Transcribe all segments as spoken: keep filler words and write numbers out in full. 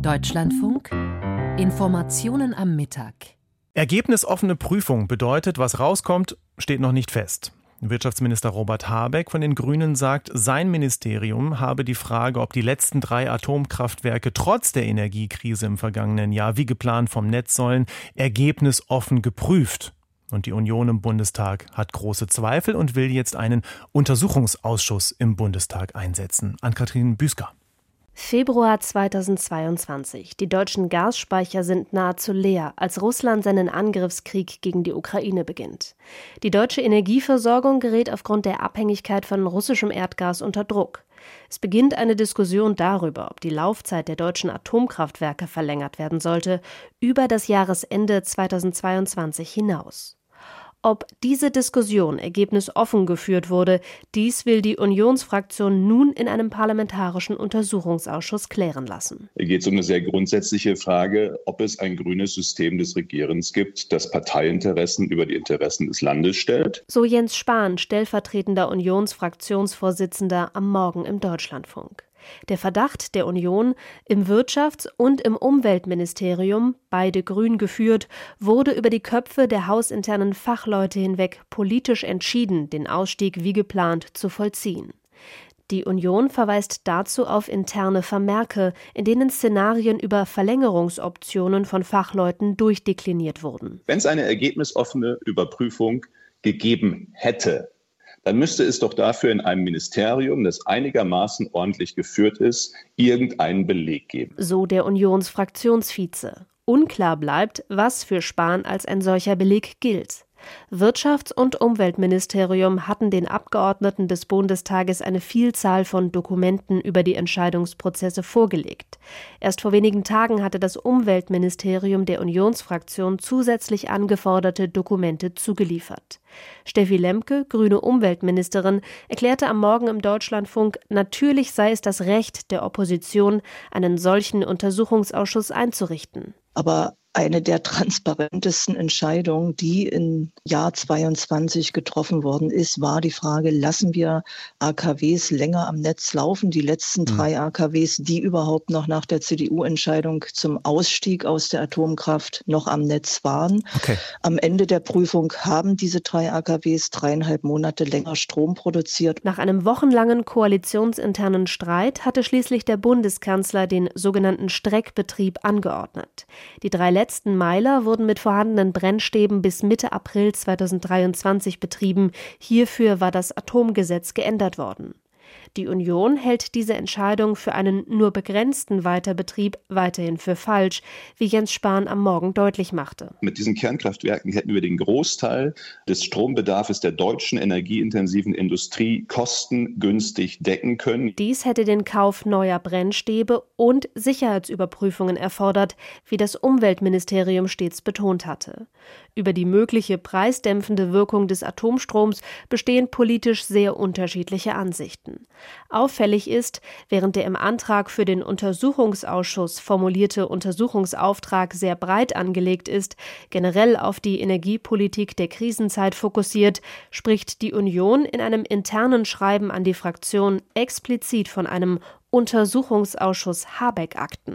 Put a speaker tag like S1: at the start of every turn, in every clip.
S1: Deutschlandfunk Informationen am Mittag.
S2: Ergebnisoffene Prüfung bedeutet, was rauskommt, steht noch nicht fest. Wirtschaftsminister Robert Habeck von den Grünen sagt, sein Ministerium habe die Frage, ob die letzten drei Atomkraftwerke trotz der Energiekrise im vergangenen Jahr wie geplant vom Netz sollen, ergebnisoffen geprüft. Und die Union im Bundestag hat große Zweifel und will jetzt einen Untersuchungsausschuss im Bundestag einsetzen. Ann-Kathrin Büsker.
S3: Februar zweitausendzweiundzwanzig. Die deutschen Gasspeicher sind nahezu leer, als Russland seinen Angriffskrieg gegen die Ukraine beginnt. Die deutsche Energieversorgung gerät aufgrund der Abhängigkeit von russischem Erdgas unter Druck. Es beginnt eine Diskussion darüber, ob die Laufzeit der deutschen Atomkraftwerke verlängert werden sollte, über das Jahresende zweitausendzweiundzwanzig hinaus. Ob diese Diskussion ergebnisoffen geführt wurde, dies will die Unionsfraktion nun in einem parlamentarischen Untersuchungsausschuss klären lassen.
S4: Hier geht es um eine sehr grundsätzliche Frage, ob es ein grünes System des Regierens gibt, das Parteiinteressen über die Interessen des Landes stellt.
S3: So Jens Spahn, stellvertretender Unionsfraktionsvorsitzender, am Morgen im Deutschlandfunk. Der Verdacht der Union, im Wirtschafts- und im Umweltministerium, beide grün geführt, wurde über die Köpfe der hausinternen Fachleute hinweg politisch entschieden, den Ausstieg wie geplant zu vollziehen. Die Union verweist dazu auf interne Vermerke, in denen Szenarien über Verlängerungsoptionen von Fachleuten durchdekliniert wurden.
S4: Wenn es eine ergebnisoffene Überprüfung gegeben hätte, dann müsste es doch dafür in einem Ministerium, das einigermaßen ordentlich geführt ist, irgendeinen Beleg geben.
S3: So der Unionsfraktionsvize. Unklar bleibt, was für Spahn als ein solcher Beleg gilt. Wirtschafts- und Umweltministerium hatten den Abgeordneten des Bundestages eine Vielzahl von Dokumenten über die Entscheidungsprozesse vorgelegt. Erst vor wenigen Tagen hatte das Umweltministerium der Unionsfraktion zusätzlich angeforderte Dokumente zugeliefert. Steffi Lemke, grüne Umweltministerin, erklärte am Morgen im Deutschlandfunk, natürlich sei es das Recht der Opposition, einen solchen Untersuchungsausschuss einzurichten.
S5: Aber eine der transparentesten Entscheidungen, die im Jahr zweiundzwanzig getroffen worden ist, war die Frage, lassen wir A K Ws länger am Netz laufen? Die letzten drei A K Ws, die überhaupt noch nach der C D U-Entscheidung zum Ausstieg aus der Atomkraft noch am Netz waren.
S2: Okay.
S5: Am Ende der Prüfung haben diese drei A K Ws dreieinhalb Monate länger Strom produziert.
S3: Nach einem wochenlangen koalitionsinternen Streit hatte schließlich der Bundeskanzler den sogenannten Streckbetrieb angeordnet. Die drei letzten Meiler wurden mit vorhandenen Brennstäben bis Mitte April zweitausenddreiundzwanzig betrieben. Hierfür war das Atomgesetz geändert worden. Die Union hält diese Entscheidung für einen nur begrenzten Weiterbetrieb weiterhin für falsch, wie Jens Spahn am Morgen deutlich machte.
S4: Mit diesen Kernkraftwerken hätten wir den Großteil des Strombedarfs der deutschen energieintensiven Industrie kostengünstig decken können.
S3: Dies hätte den Kauf neuer Brennstäbe und Sicherheitsüberprüfungen erfordert, wie das Umweltministerium stets betont hatte. Über die mögliche preisdämpfende Wirkung des Atomstroms bestehen politisch sehr unterschiedliche Ansichten. Auffällig ist, während der im Antrag für den Untersuchungsausschuss formulierte Untersuchungsauftrag sehr breit angelegt ist, generell auf die Energiepolitik der Krisenzeit fokussiert, spricht die Union in einem internen Schreiben an die Fraktion explizit von einem Untersuchungsausschuss Habeck-Akten.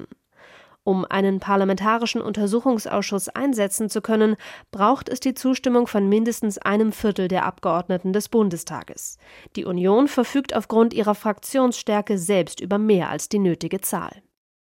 S3: Um einen parlamentarischen Untersuchungsausschuss einsetzen zu können, braucht es die Zustimmung von mindestens einem Viertel der Abgeordneten des Bundestages. Die Union verfügt aufgrund ihrer Fraktionsstärke selbst über mehr als die nötige Zahl.